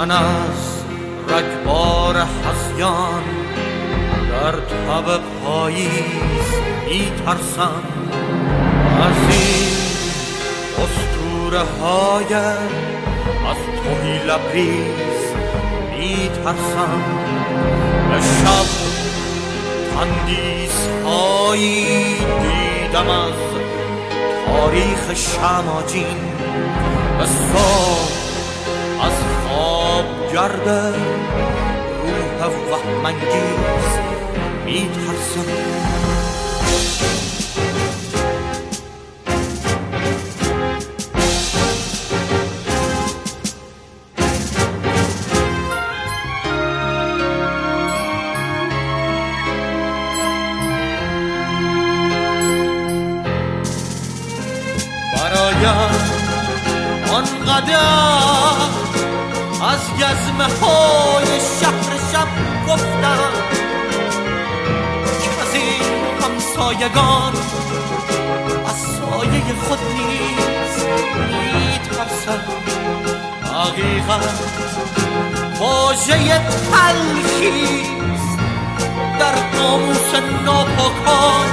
من از رگبار هذیان در تب پاییز میترسم، از این اسطوره های از تهی لبریز میترسم. به شب تندیس هایی دیدم از تاریخ شماجین، به صبح از خواب گرده روح وهم‌انگیز میترسم. آنقدر از گزمه های شهر شب گفتم که از این همسایگان از سایه خود نیز میترسم. حقیقت واژه تلخیست در قاموس ناپاکان،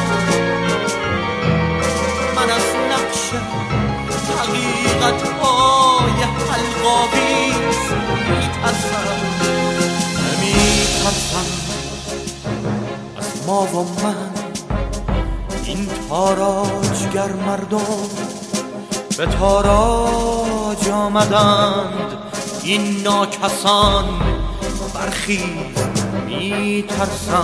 من از نقش حقیقت های حلق‌آویز میترسم. نمیترسم از ما و من، این تاراجگر مردم به تاراج آمدند، این ناکسان برخیز. میترسم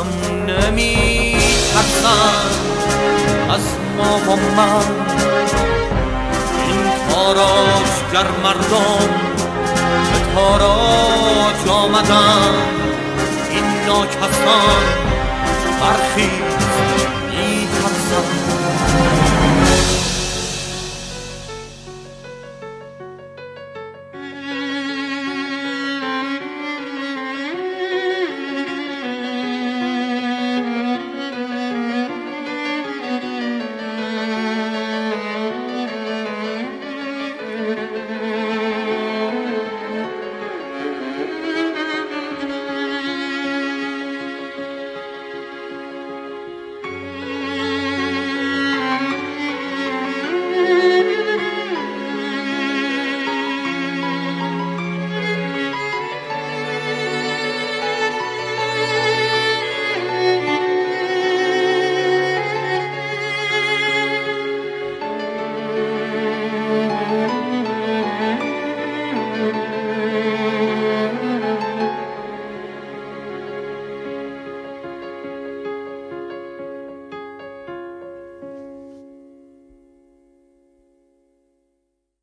نمیترسم از ما و من، تاراجگر مردم به تاراج آمدند، این ناکسان برخیز.